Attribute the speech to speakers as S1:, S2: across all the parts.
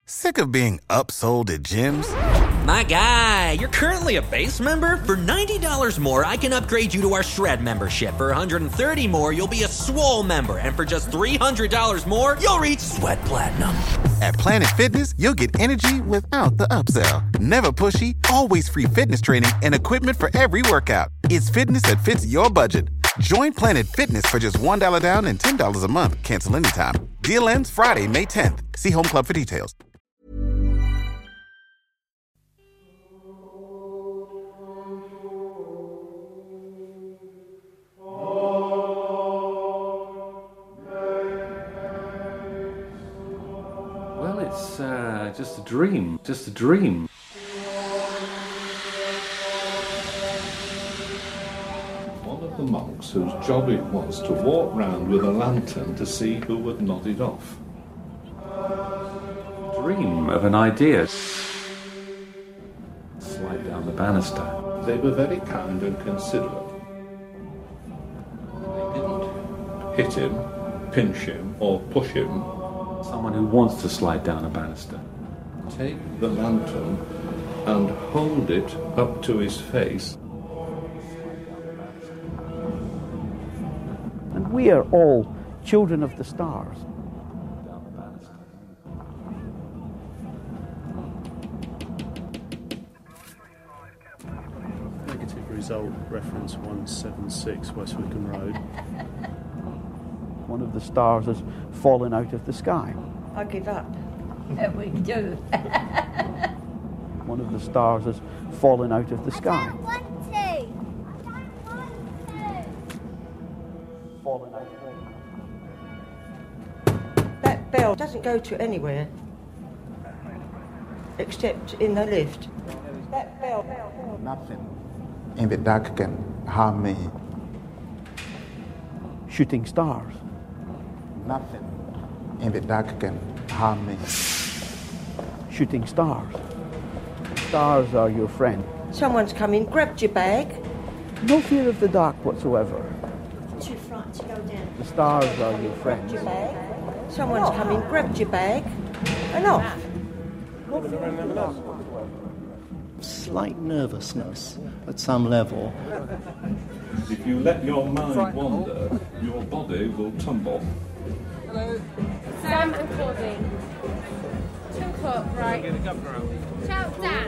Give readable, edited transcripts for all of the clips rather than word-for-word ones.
S1: Sick of being upsold at gyms?
S2: My guy, you're currently a base member? For $90 more, I can upgrade you to our Shred membership. For $130 more, you'll be a Swole member. And for just $300 more, you'll reach Sweat Platinum.
S1: At Planet Fitness, you'll get energy without the upsell. Never pushy, always free fitness training and equipment for every workout. It's fitness that fits your budget. Join Planet Fitness for just $1 down and $10 a month. Cancel anytime. Deal ends Friday, May 10th. See Home Club for details.
S3: Well, it's just a dream. Just a dream.
S4: One of the monks whose job it was to walk round with a lantern to see who would nod it off.
S3: Dream of an idea. Slide down the banister.
S4: They were very kind and considerate. They didn't hit him, pinch him, or push him.
S3: Someone who wants to slide down a banister.
S4: Take the lantern and hold it up to his face.
S5: And we are all children of the stars.
S6: Negative result, reference 176 West Wickham Road.
S5: One of the stars has fallen out of the sky.
S7: I give up.
S8: We do.
S5: One of the stars has fallen out of the sky.
S8: I don't want to. I don't want to.
S5: Fallen out of
S7: That bell doesn't go to anywhere except in the lift. That bell.
S9: Nothing in the dark can harm me.
S5: Shooting stars.
S9: Nothing in the dark can harm me.
S5: Shooting stars. Stars are your friend.
S7: Someone's come in, grabbed your bag.
S5: No fear of the dark whatsoever.
S8: Too frightened to go down.
S5: The stars are your friends.
S7: Your bag. Someone's come in, grabbed your bag, and off.
S10: Slight nervousness at some level.
S4: If you let your mind wander, your body will tumble.
S11: Hello. Sam and Claudine. 2 o'clock, right. Shout Dan.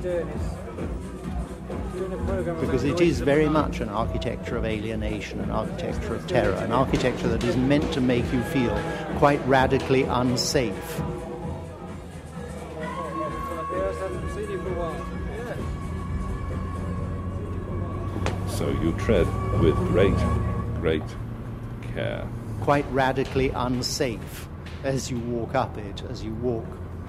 S10: Because it is very much an architecture of alienation, an architecture of terror, an architecture that is meant to make you feel quite radically unsafe.
S4: So you tread with great care.
S10: Quite radically unsafe as you walk up it, as you walk.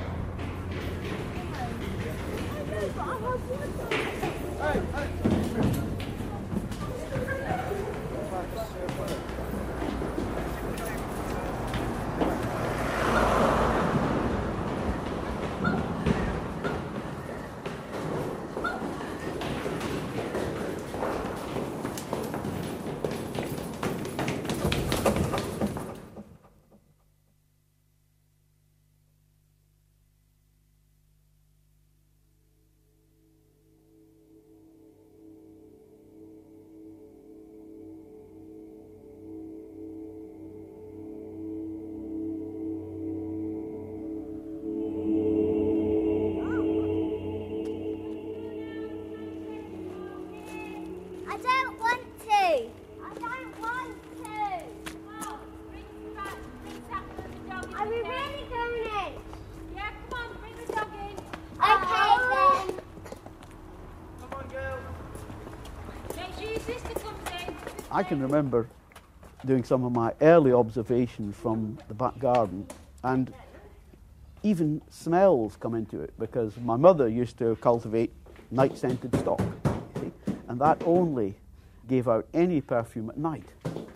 S5: I can remember doing some of my early observations from the back garden, and even smells come into it, because my mother used to cultivate night-scented stock, see? And that only gave out any perfume at night.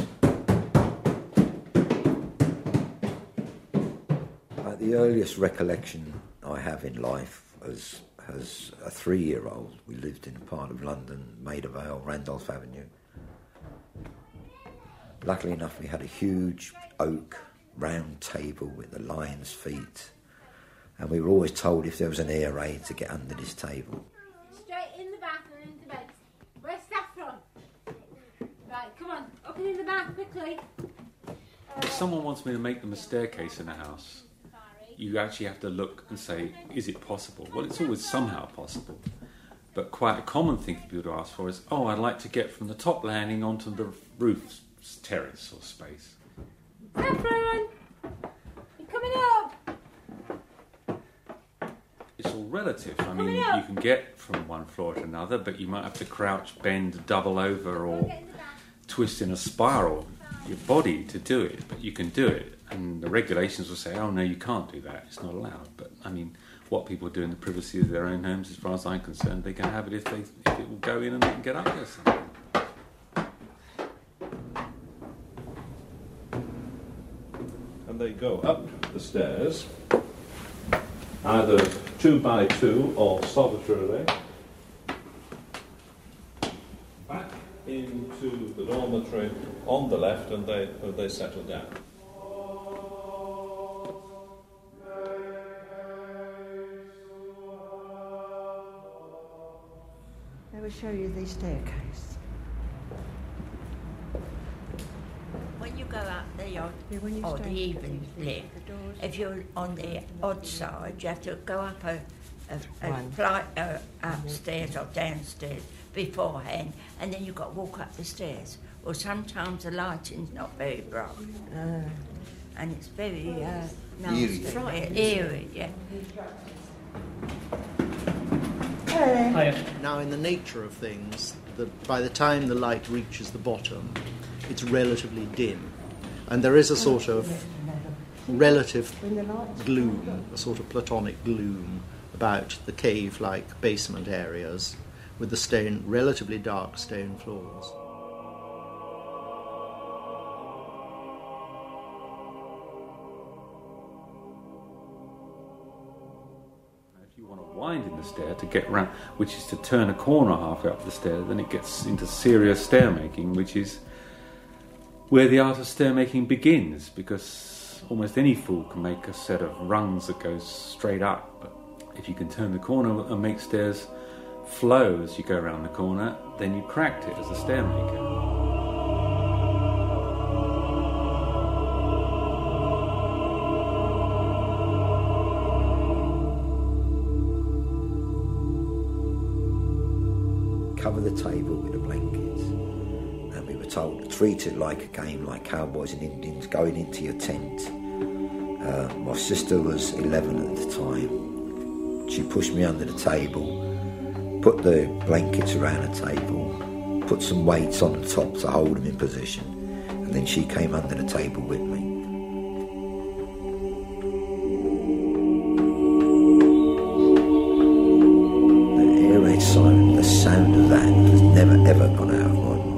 S12: The earliest recollection I have in life as a 3-year-old, we lived in a part of London, Maida Vale, Randolph Avenue. Luckily enough, we had a huge oak round table with the lion's feet And we were always told if there was an air raid to get under this table.
S11: Straight in the bath and into bed. Where's staff from? Right, come on, up and in the bath quickly.
S3: If someone wants me to make them a staircase in a house, you actually have to look and say, is it possible? Well, it's always somehow possible. But quite a common thing for people to ask for is, oh, I'd like to get from the top landing onto the roof terrace or space.
S11: Saffron! You're coming up!
S3: It's all relative. I mean, you can get from one floor to another, but you might have to crouch, bend, double over, or twist in a spiral your body to do it. But you can do it. And the regulations will say, oh, no, you can't do that. It's not allowed. But, I mean, what people do in the privacy of their own homes, as far as I'm concerned, they can have it if it will go in and they can get up there somehow.
S4: And they go up the stairs, either 2 by 2 or solitarily, back into the dormitory on the left, and they settle down.
S7: I will show you the staircase.
S13: When you go up the odd even lift, if you're on the odd side, you have to go up a flight upstairs or downstairs beforehand, and then you've got to walk up the stairs. Or sometimes the lighting's not very bright, and it's very nasty, eerie, yeah.
S10: Now, in the nature of things, by the time the light reaches the bottom, it's relatively dim. And there is a sort of relative gloom, a sort of platonic gloom about the cave-like basement areas with the relatively dark stone floors.
S3: Wind in the stair to get round, which is to turn a corner halfway up the stair, then it gets into serious stair making, which is where the art of stair making begins, because almost any fool can make a set of rungs that goes straight up, but if you can turn the corner and make stairs flow as you go around the corner, then you cracked it as a stair maker.
S12: Cover the table with a blanket, and we were told to treat it like a game, like cowboys and Indians going into your tent. My sister was 11 at the time. She pushed me under the table, put the blankets around the table, put some weights on the top to hold them in position, and then she came under the table with me. Siren, the sound of that has never ever gone out of my mind.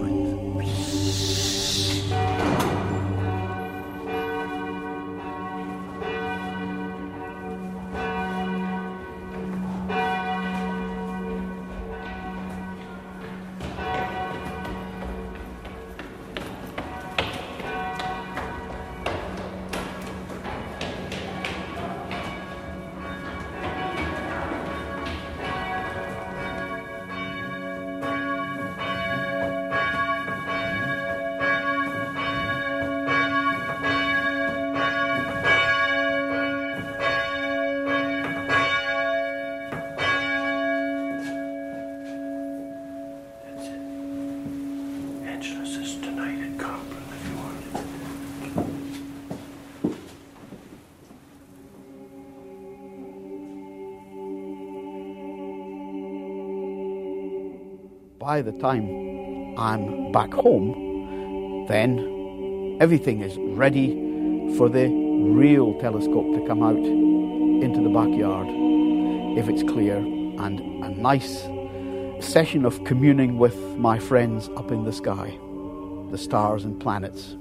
S5: By the time I'm back home, then everything is ready for the real telescope to come out into the backyard, if it's clear, and a nice session of communing with my friends up in the sky, the stars and planets.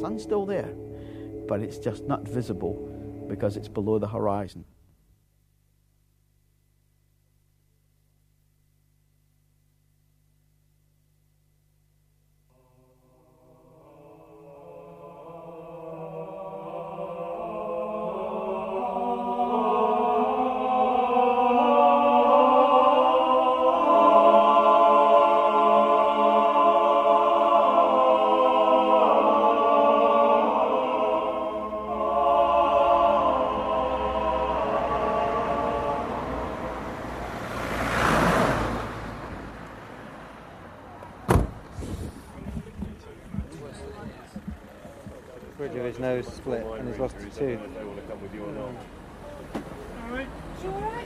S5: sun's still there, but it's just not visible because it's below the horizon.
S14: Bridge of his nose split and he's lost a tooth.
S11: Alright. You alright?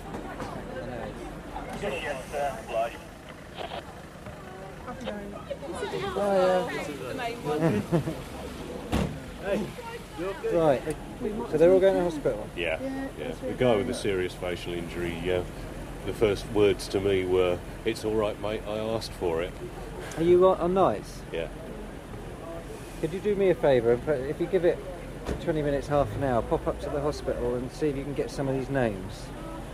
S14: Right, so they're all going to hospital?
S15: Yeah. The guy with the serious facial injury, the first words to me were, "It's all right, mate, I asked for it."
S14: Are you on nights?
S15: Yeah.
S14: Could you do me a favour? If you give it 20 minutes, half an hour, pop up to the hospital and see if you can get some of these names.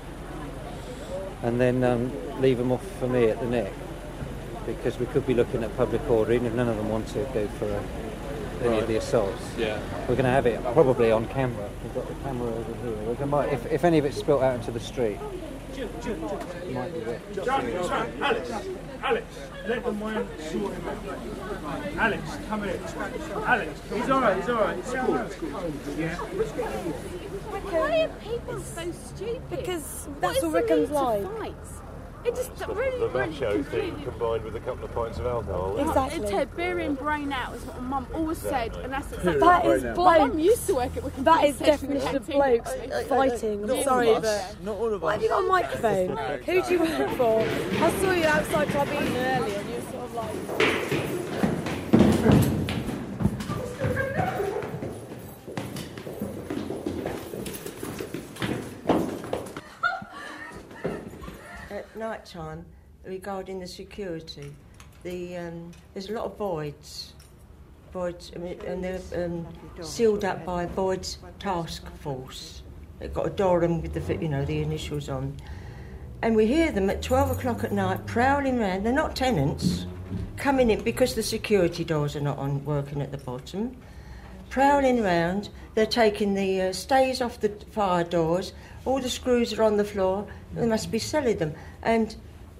S14: And then leave them off for me at the Nick. Because we could be looking at public order, even if none of them want to go for any of the assaults.
S15: Yeah.
S14: We're going to have it probably on camera. We've got the camera over here. If any of it's spilt out into the street. Might be it.
S16: Alex, let the man sort him out. Alex, come here. Alex, he's alright. It's cool. Yeah.
S11: Why are people so stupid?
S17: Because that's all Rickham's life.
S11: It just really,
S15: The macho thing combined with a couple of pints of alcohol.
S17: Exactly.
S11: It's her beer and brain out is what my mum always said, and that's exactly
S17: that is
S11: my
S17: blokes.
S11: mum used to work at Wickham.
S17: That is definition of blokes fighting. I'm sorry, but
S16: Not all of us.
S17: why have you got a microphone? Who do you work for? I saw you outside Club Eden earlier, and you were sort of like.
S13: At night time, regarding the security, there's a lot of voids, and they're sealed up by Voids Task Force. They've got a door with the initials on, and we hear them at 12 o'clock at night prowling around. They're not tenants, coming in because the security doors are not working at the bottom. Prowling around, they're taking the stays off the fire doors. All the screws are on the floor. They must be selling them. And,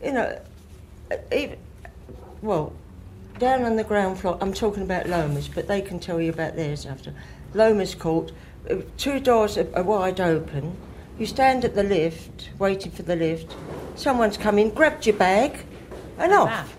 S13: down on the ground floor, I'm talking about Lomas, but they can tell you about theirs after. Lomas Court, 2 doors are wide open. You stand at the lift, waiting for the lift. Someone's come in, grabbed your bag, and off.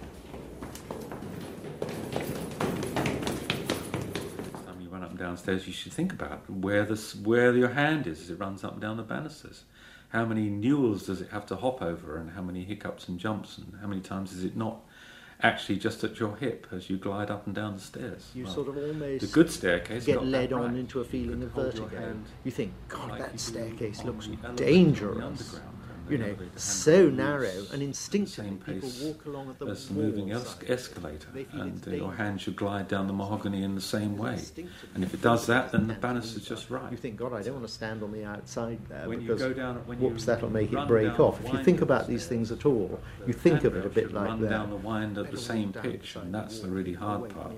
S3: Downstairs, you should think about where your hand is as it runs up and down the banisters. How many newels does it have to hop over, and how many hiccups and jumps, and how many times is it not actually just at your hip as you glide up and down the stairs?
S10: You sort of almost
S3: the good staircase
S10: get led on into a feeling of vertigo. You think, God, that staircase looks dangerous. So narrow, and instinctively people walk along at the
S3: as moving escalator, and your hand should glide down the mahogany in the same way. And if it does that, then the banister's just right.
S10: You think, God, I don't want to stand on the outside there
S3: because
S10: whoops, that'll make it break off. If you think about these things at all, you think of it a bit like that.
S3: Run down the wind at the same pitch, and that's the really hard part.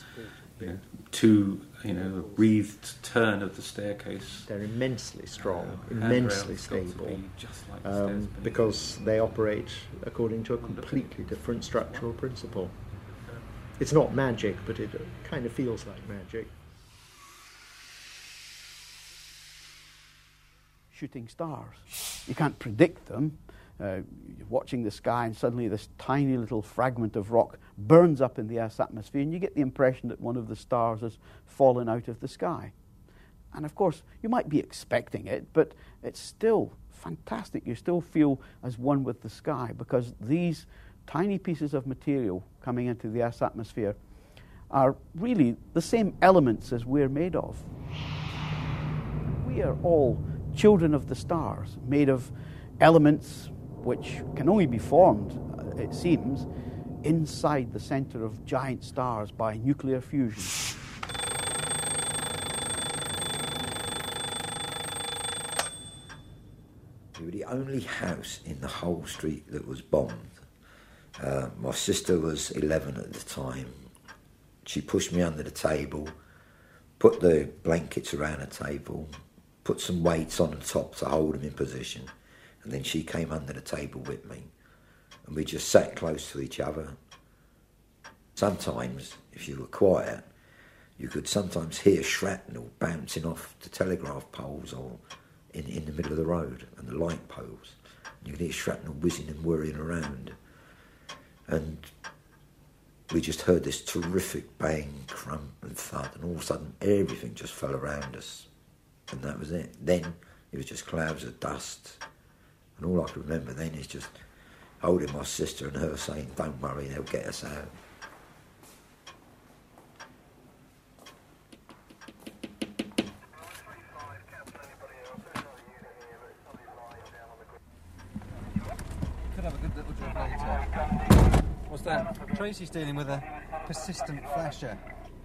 S3: A breathed turn of the staircase.
S10: They're immensely strong, immensely stable, because they operate according to a completely different structural principle. It's not magic, but it kind of feels like magic.
S5: Shooting stars. You can't predict them. You're watching the sky and suddenly this tiny little fragment of rock burns up in the Earth's atmosphere and you get the impression that one of the stars has fallen out of the sky. And of course, you might be expecting it, but it's still fantastic. You still feel as one with the sky because these tiny pieces of material coming into the Earth's atmosphere are really the same elements as we're made of. We are all children of the stars, made of elements which can only be formed, it seems, inside the center of giant stars by nuclear fusion.
S12: We were the only house in the whole street that was bombed. My sister was 11 at the time. She pushed me under the table, put the blankets around the table, put some weights on the top to hold them in position, and then she came under the table with me. And we just sat close to each other. Sometimes, if you were quiet, you could sometimes hear shrapnel bouncing off the telegraph poles or in the middle of the road and the light poles. You could hear shrapnel whizzing and whirring around. And we just heard this terrific bang, crump and thud, and all of a sudden everything just fell around us. And that was it. Then it was just clouds of dust. And all I can remember then is just holding my sister and her saying, "Don't worry, they'll get us out."
S14: Could have a good little job later. What's that? Tracy's dealing with a persistent flasher.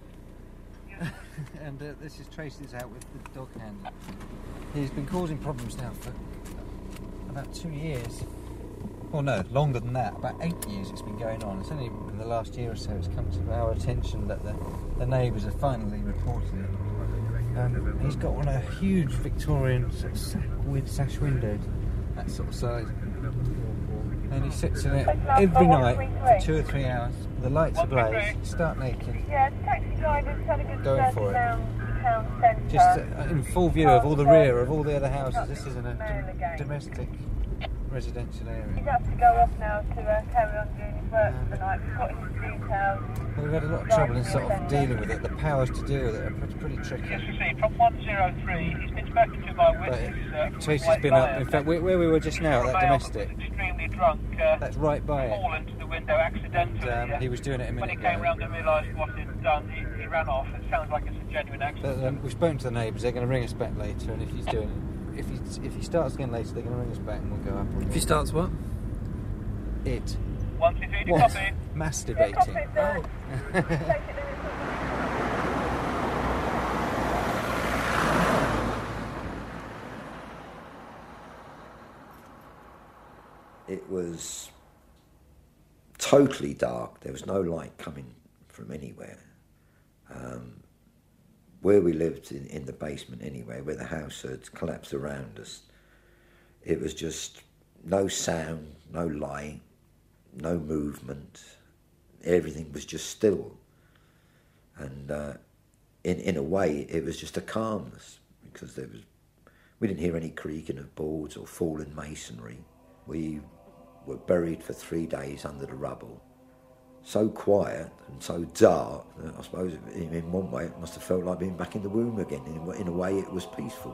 S14: And this is Tracy's out with the dog handler. He's been causing problems now for about 2 years. Well, no, longer than that. About 8 years it's been going on. It's only in the last year or so it's come to our attention that the neighbours have finally reported it. He's got one of a huge Victorian sort of with sash windows, that sort of size. And he sits in it every night for 2 or 3 hours. The lights ablaze, start naked, going for it. Just in full view of all the rear of all the other houses. This isn't a domestic residential area.
S18: He's had to go off now to carry on doing his work for the night. We've got his details.
S14: Well, we've had a lot of trouble in sort of dealing with it. The powers to deal with it are pretty tricky.
S16: Yes, we see. From 103, he's been spoken to by witness.
S14: Tracy's been up. In fact, where we were just now, at that domestic.
S16: Extremely drunk.
S14: That's right by it.
S16: Fallen into the window accidentally.
S14: And, he was doing it a minute
S16: ago. When he came
S14: ago.
S16: round and realised what he'd done, he ran off. It sounds like it's a genuine accident.
S14: But, we've spoken to the neighbours. They're going to ring us back later, and if he's doing it. If he starts again later, they're going to ring us back and we'll go up.
S19: If he starts what?
S16: What?
S14: Masturbating.
S12: It was totally dark. There was no light coming from anywhere. Where we lived in the basement anyway, where the house had collapsed around us, it was just no sound, no light, no movement. Everything was just still. And in a way, it was just a calmness, because we didn't hear any creaking of boards or falling masonry. We were buried for 3 days under the rubble. So quiet and so dark that I suppose in one way it must have felt like being back in the womb again. In a way it was peaceful.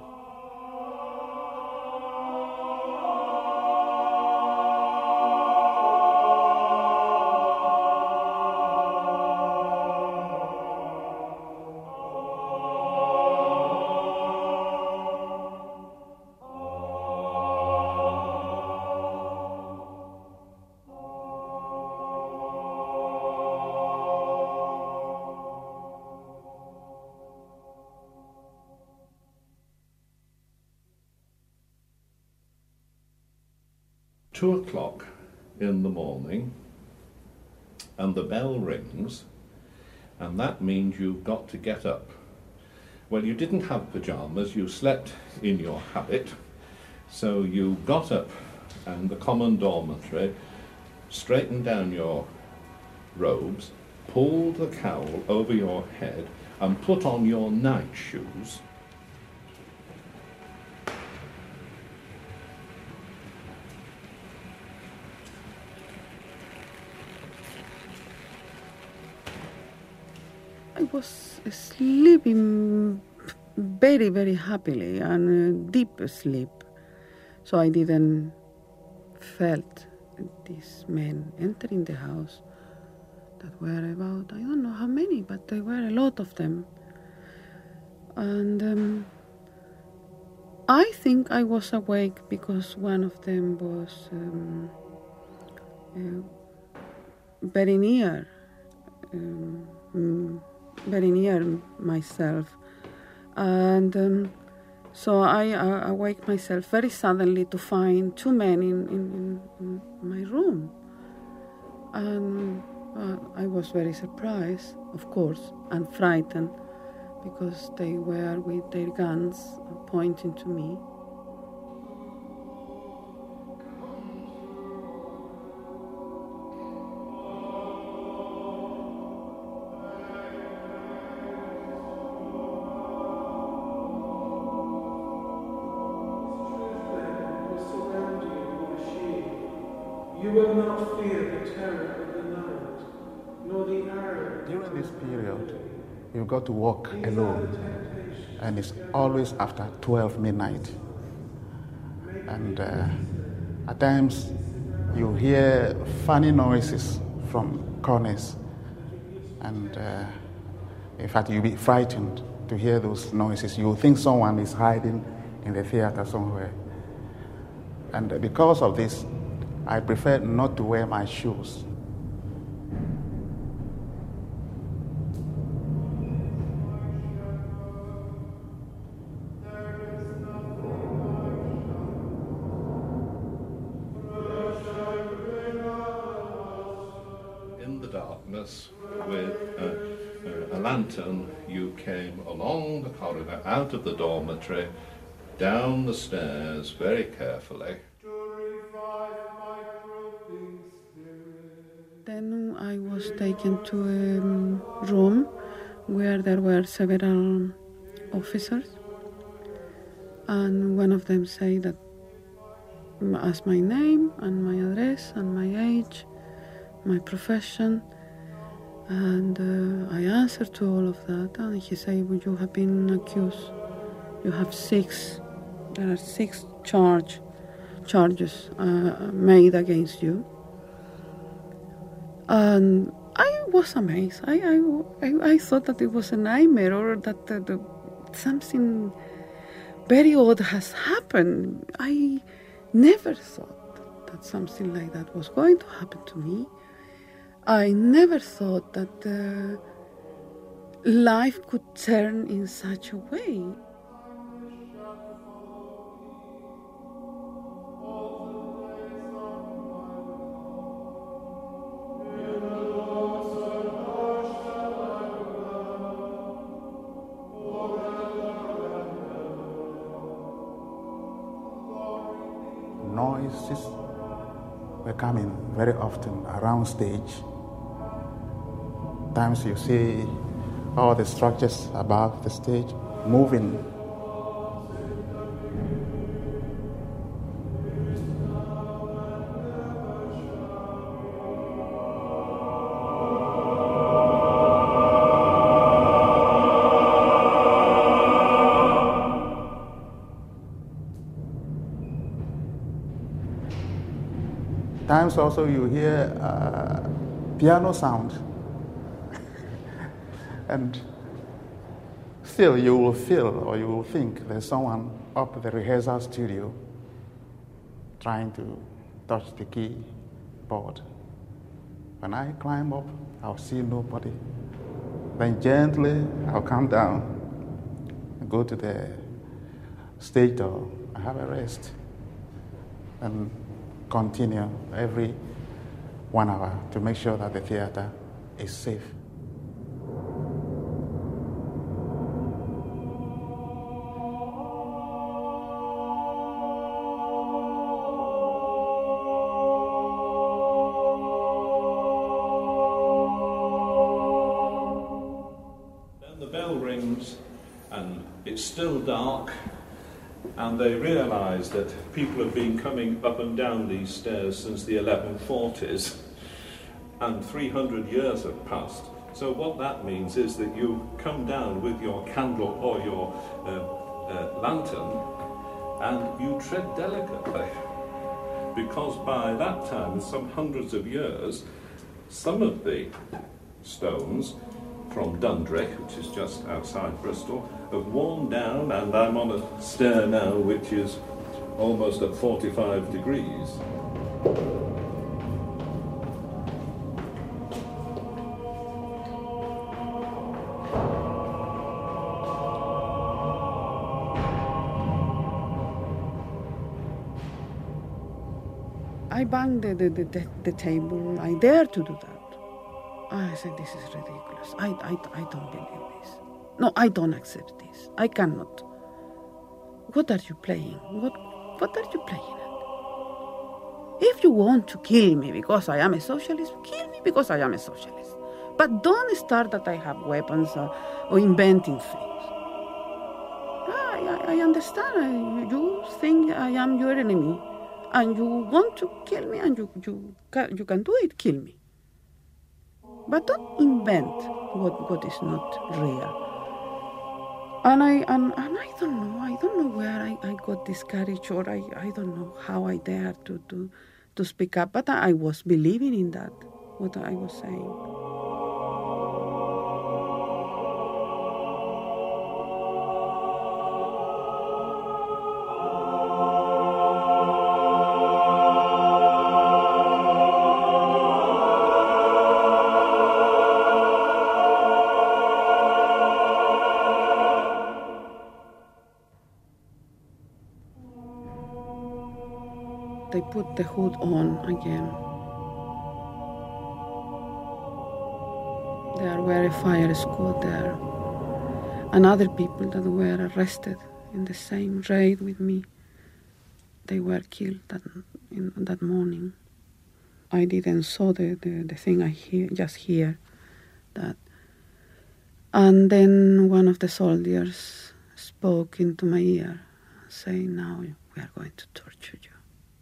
S4: (2:00 in the morning, and the bell rings, and that means you've got to get up. Well, you didn't have pyjamas, you slept in your habit, so you got up and the common dormitory, straightened down your robes, pulled the cowl over your head and put on your night shoes.
S20: I was sleeping very, very happily and deep sleep. So I didn't felt these men entering the house that were about, I don't know how many, but there were a lot of them. And I think I was awake because one of them was very near myself, and So I awake myself very suddenly to find two men in my room. And I was very surprised, of course, and frightened, because they were with their guns pointing to me.
S16: You will not fear the terror of the night, nor the arrow.
S9: During this period, you've got to walk alone, and it's always after 12 midnight. And at times, you hear funny noises from corners, and in fact, you'll be frightened to hear those noises. You think someone is hiding in the theater somewhere. And because of this, I prefer not to wear my shoes.
S4: In the darkness, with a lantern, you came along the corridor, out of the dormitory, down the stairs very carefully.
S20: Then I was taken to a room where there were several officers, and one of them said that, asked my name and my address and my age, my profession, and I answered to all of that, and he said, well, you have been accused, you have there are six charges made against you. And I was amazed. I thought that it was a nightmare, or that something very odd has happened. I never thought that something like that was going to happen to me. I never thought that life could turn in such a way.
S9: Noises were coming very often around stage. Times you see all the structures above the stage moving. Times also you hear piano sound, and still you will feel or you will think there's someone up the rehearsal studio trying to touch the keyboard. When I climb up, I'll see nobody. Then gently I'll come down and go to the stage door. I have a rest and continue every 1 hour to make sure that the theater is safe.
S4: Then the bell rings and it's still dark, and they realise that people have been coming up and down these stairs since the 1140s, and 300 years have passed. So what that means is that you come down with your candle or your lantern, and you tread delicately, because by that time, some hundreds of years, some of the stones from Dundry, which is just outside Bristol, have worn down, and I'm on a stair now which is almost at 45 degrees.
S20: I banged the table. I dare to do that. I said, this is ridiculous. I don't believe this. No, I don't accept this. I cannot. What are you playing? What are you playing at? If you want to kill me because I am a socialist, kill me because I am a socialist. But don't start that I have weapons or inventing things. I understand. You think I am your enemy, and you want to kill me, and you can do it. Kill me. But don't invent what is not real. And I don't know. I don't know where I got this courage, or I don't know how I dared to speak up. But I was believing in that, what I was saying. They put the hood on again. There were a fire squad there, and other people that were arrested in the same raid with me. They were killed that morning. I didn't saw the thing. I just hear that. And then one of the soldiers spoke into my ear, saying, "Now we are going to torture you."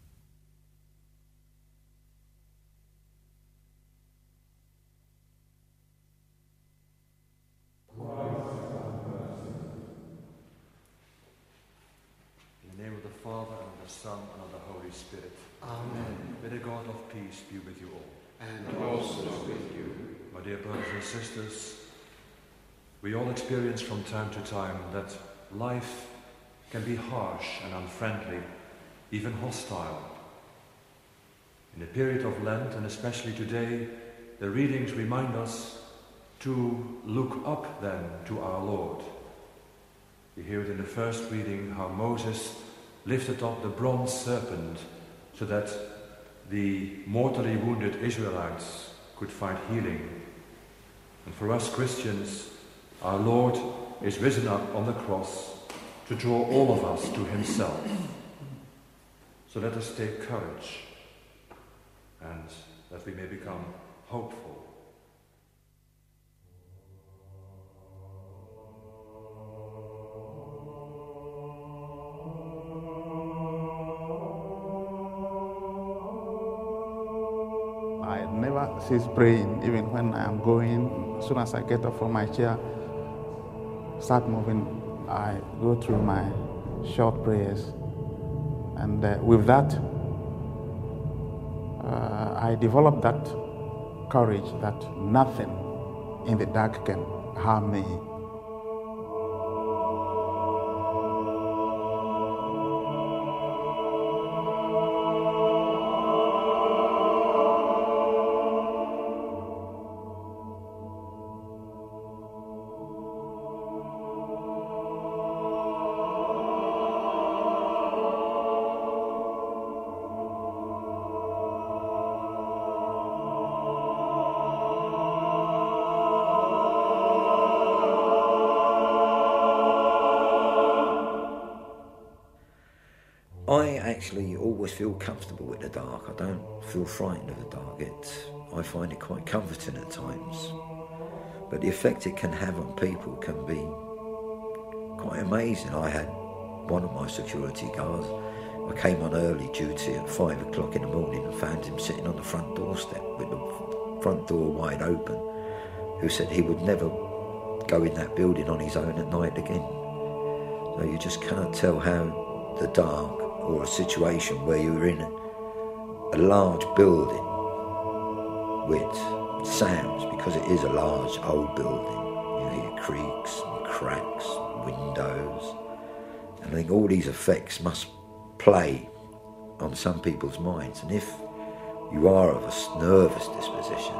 S19: Father, and of the Son, and of the Holy Spirit.
S21: Amen.
S19: May the God of peace be with you all.
S21: And also with you.
S19: My dear brothers and sisters, we all experience from time to time that life can be harsh and unfriendly, even hostile. In the period of Lent, and especially today, the readings remind us to look up then to our Lord. We hear it in the first reading how Moses lifted up the bronze serpent so that the mortally wounded Israelites could find healing. And for us Christians, our Lord is risen up on the cross to draw all of us to himself. So let us take courage, and that we may become hopeful.
S9: I never cease praying, even when I am going. As soon as I get up from my chair, start moving, I go through my short prayers. And with that, I develop that courage that nothing in the dark can harm me.
S12: I actually always feel comfortable with the dark. I don't feel frightened of the dark. I find it quite comforting at times. But the effect it can have on people can be quite amazing. I had one of my security guards, I came on early duty at 5 o'clock in the morning and found him sitting on the front doorstep with the front door wide open, who said he would never go in that building on his own at night again. So you just can't tell how the dark, or a situation where you're in a large building with sounds, because it is a large old building. You hear creaks and cracks, windows, and I think all these effects must play on some people's minds. And if you are of a nervous disposition,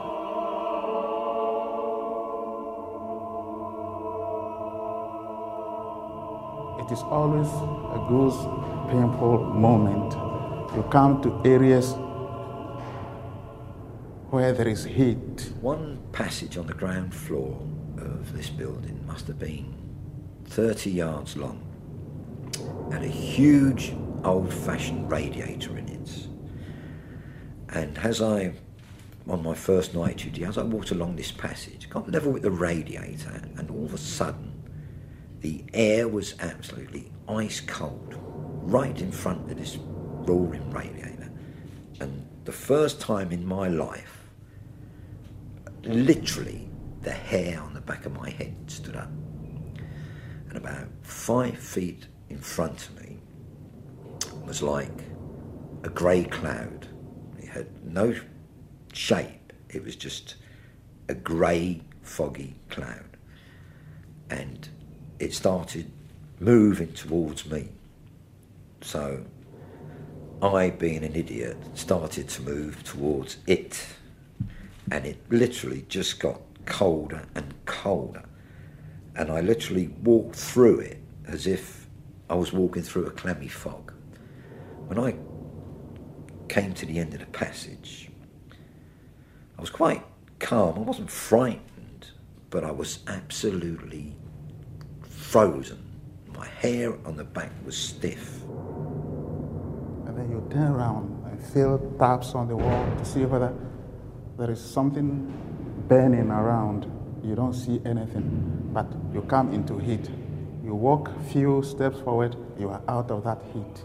S9: it is always a good, painful moment. You come to areas where there is heat.
S12: One passage on the ground floor of this building must have been 30 yards long, and a huge old-fashioned radiator in it. And on my first night duty, as I walked along this passage, got level with the radiator, and all of a sudden, the air was absolutely ice cold, right in front of this roaring radiator. And the first time in my life, literally, the hair on the back of my head stood up. And about 5 feet in front of me was like a grey cloud. It had no shape. It was just a grey, foggy cloud. And it started moving towards me. So I, being an idiot, started to move towards it. And it literally just got colder and colder. And I literally walked through it as if I was walking through a clammy fog. When I came to the end of the passage, I was quite calm. I wasn't frightened, but I was absolutely frozen. My hair on the back was stiff.
S9: And then you turn around and feel taps on the wall to see whether there is something burning around. You don't see anything, but you come into heat. You walk a few steps forward, you are out of that heat.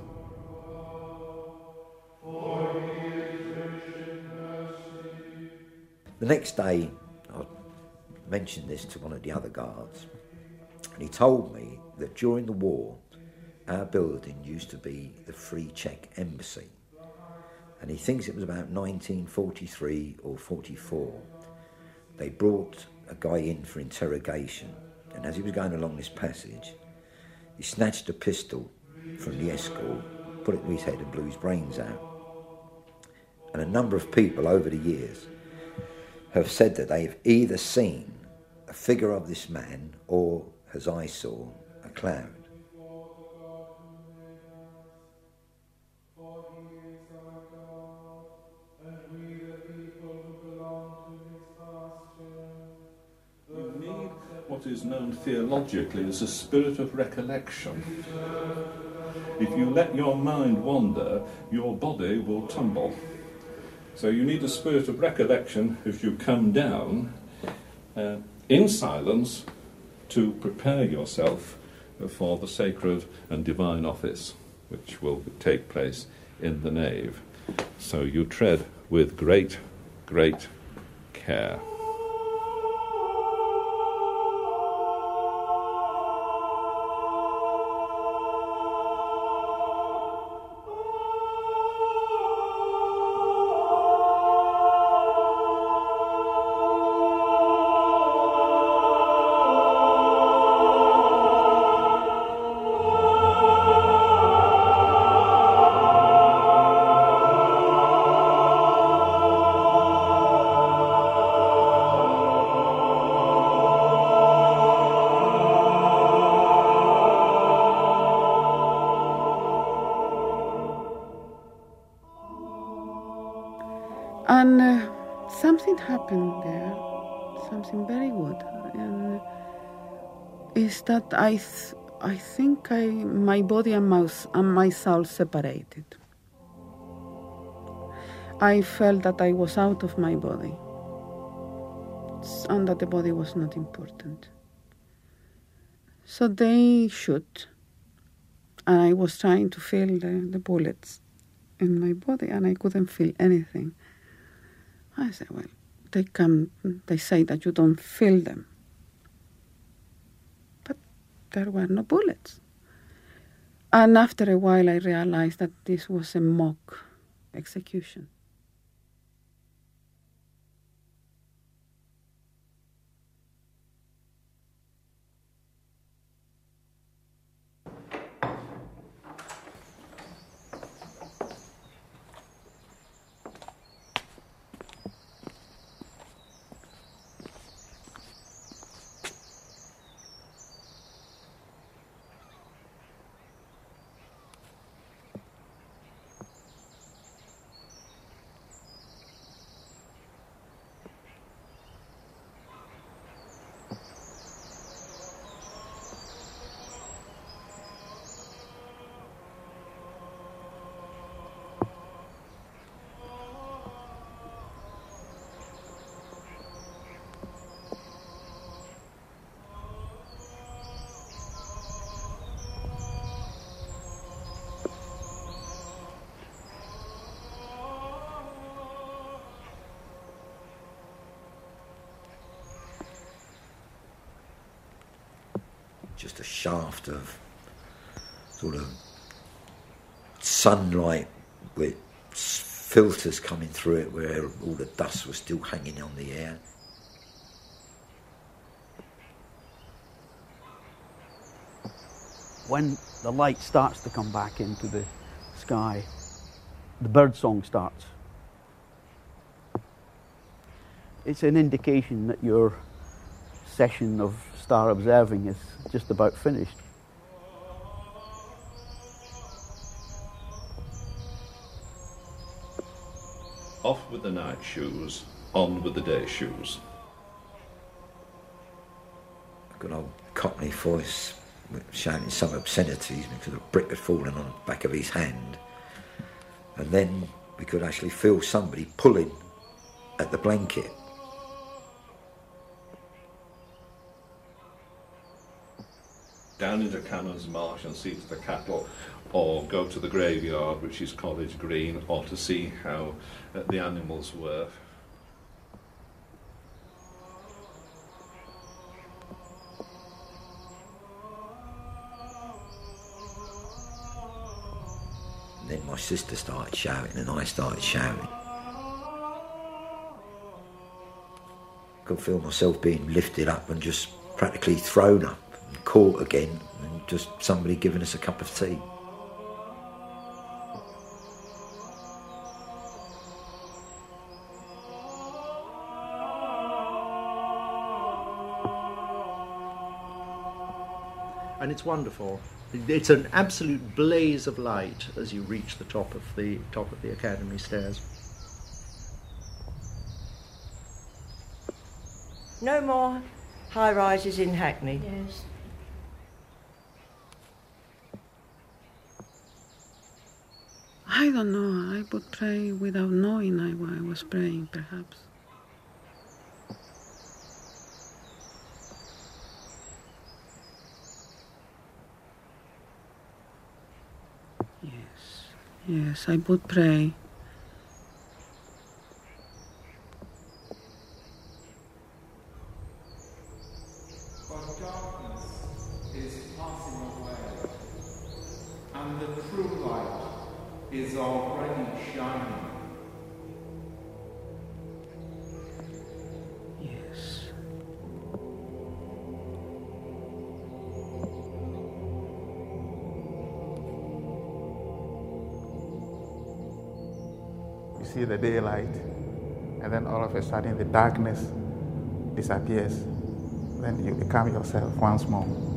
S12: The next day, I mentioned this to one of the other guards, and he told me that during the war, our building used to be the Free Czech Embassy, and he thinks it was about 1943 or 44. They brought a guy in for interrogation, and as he was going along this passage, he snatched a pistol from the escort, put it to his head and blew his brains out. And a number of people over the years have said that they've either seen a figure of this man or, as I saw, a cloud.
S4: What is known theologically as a spirit of recollection. If you let your mind wander, your body will tumble. So you need a spirit of recollection as you come down in silence to prepare yourself for the sacred and divine office which will take place in the nave. So you tread with great, great care.
S20: And something happened there, something very good, and is that I think my body and my soul separated. I felt that I was out of my body, and that the body was not important. So they shot, and I was trying to feel the bullets in my body, and I couldn't feel anything. I said, well, they say that you don't feel them. But there were no bullets. And after a while I realized that this was a mock execution.
S12: just a shaft of sort of sunlight with filters coming through it where all the dust was still hanging on the air.
S5: When the light starts to come back into the sky, the bird song starts. It's an indication that your session of star observing is just about finished.
S4: Off with the night shoes, on with the day shoes.
S12: Good old Cockney voice shouting some obscenities because a brick had fallen on the back of his hand. And then we could actually feel somebody pulling at the blanket.
S4: Down into Cannon's Marsh and see to the cattle, or go to the graveyard, which is College Green, or to see how the animals were.
S12: And then my sister started shouting and I started shouting. I could feel myself being lifted up and just practically thrown up and caught again, and just somebody giving us a cup of tea.
S10: And it's wonderful. It's an absolute blaze of light as you reach the top of the Academy stairs.
S7: No more high rises in Hackney.
S13: Yes.
S20: I don't know. I would pray without knowing I was praying, perhaps. Yes, I would pray.
S21: But darkness is passing away, and the true light is already shining.
S20: Yes.
S9: You see the daylight, and then all of a sudden the darkness disappears. Then you become yourself once more.